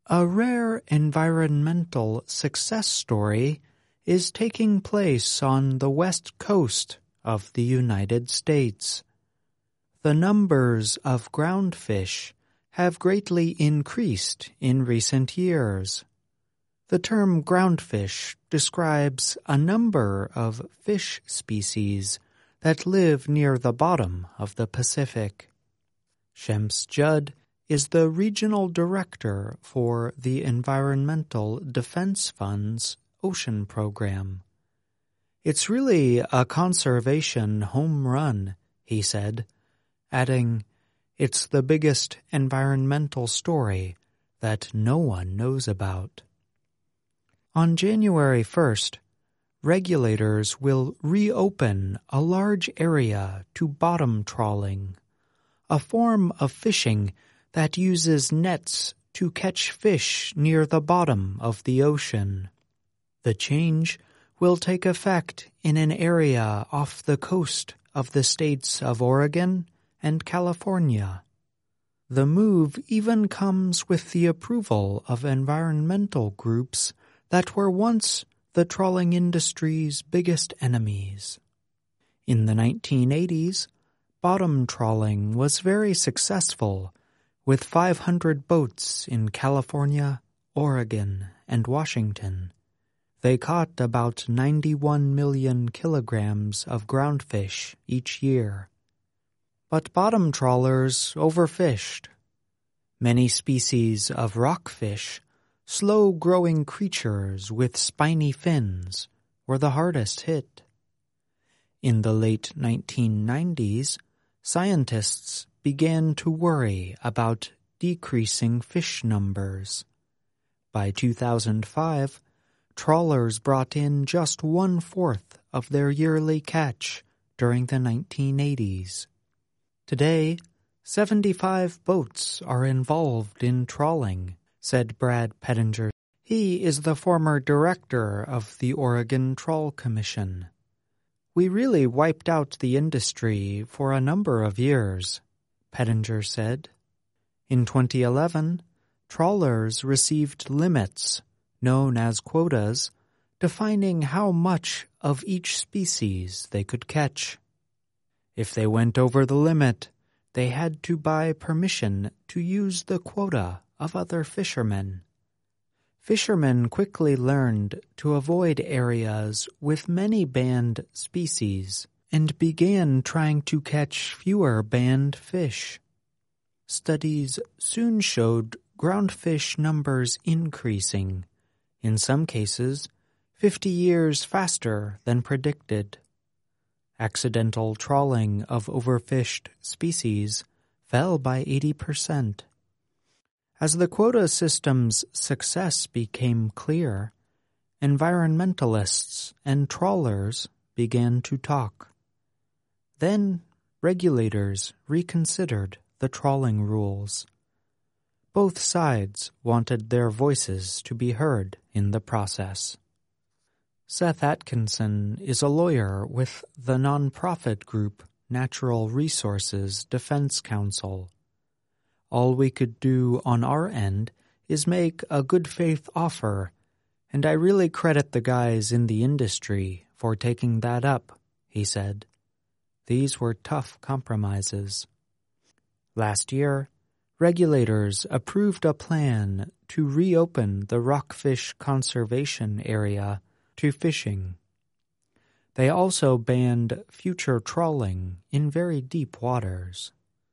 A rare environmental success story is taking place on the west coast of the United States. The numbers of groundfish have greatly increased in recent years. The term groundfish describes a number of fish species that live near the bottom of the Pacific. Shems Judd is the regional director for the Environmental Defense Fund's Ocean Program. "It's really a conservation home run," he said, adding, "It's the biggest environmental story that no one knows about." On January 1st, regulators will reopen a large area to bottom trawling, a form of fishing that uses nets to catch fish near the bottom of the ocean. The change will take effect in an area off the coast of the states of Oregon and California. The move even comes with the approval of environmental groups that were once the trawling industry's biggest enemies. In the 1980s, bottom trawling was very successful, with 500 boats in California, Oregon, and Washington. They caught about 91 million kilograms of groundfish each year. But bottom trawlers overfished. Many species of rockfish, slow-growing creatures with spiny fins, were the hardest hit. In the late 1990s, scientists began to worry about decreasing fish numbers. By 2005, trawlers brought in just 1/4 of their yearly catch during the 1980s. Today, 75 boats are involved in trawling, said Brad Pettinger. He is the former director of the Oregon Trawl Commission. "We really wiped out the industry for a number of years," Pettinger said. In 2011, trawlers received limits, known as quotas, defining how much of each species they could catch. If they went over the limit, they had to buy permission to use the quota of other fishermen. Fishermen quickly learned to avoid areas with many banned species and began trying to catch fewer banned fish. Studies soon showed groundfish numbers increasing, in some cases 50 years faster than predicted. Accidental trawling of overfished species fell by 80%. As the quota system's success became clear, environmentalists and trawlers began to talk. Then regulators reconsidered the trawling rules. Both sides wanted their voices to be heard in the process. Seth Atkinson is a lawyer with the nonprofit group Natural Resources Defense Council. "All we could do on our end is make a good faith offer, and I really credit the guys in the industry for taking that up," he said. These were tough compromises. Last year, regulators approved a plan to reopen the rockfish conservation area to fishing. They also banned future trawling in very deep waters.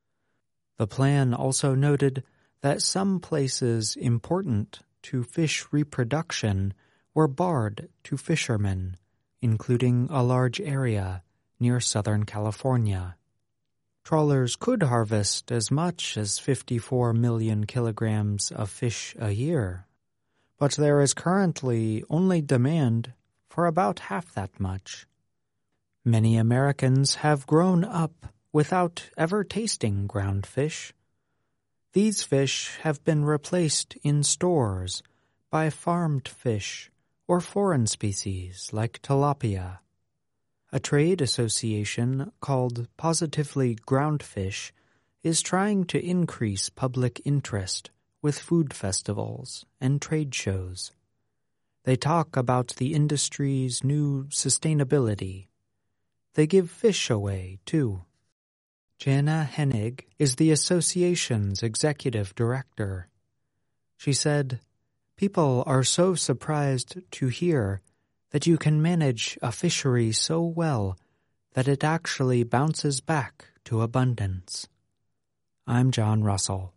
The plan also noted that some places important to fish reproduction were barred to fishermen, including a large area near Southern California. Trawlers could harvest as much as 54 million kilograms of fish a year, but there is currently only demand for about half that much. Many Americans have grown up without ever tasting ground fish. These fish have been replaced in stores by farmed fish or foreign species like tilapia. A trade association called Positively Groundfish is trying to increase public interest with food festivals and trade shows. They talk about the industry's new sustainability. They give fish away, too. Jana Hennig is the association's executive director. She said, "People are so surprised to hear that you can manage a fishery so well that it actually bounces back to abundance." I'm John Russell.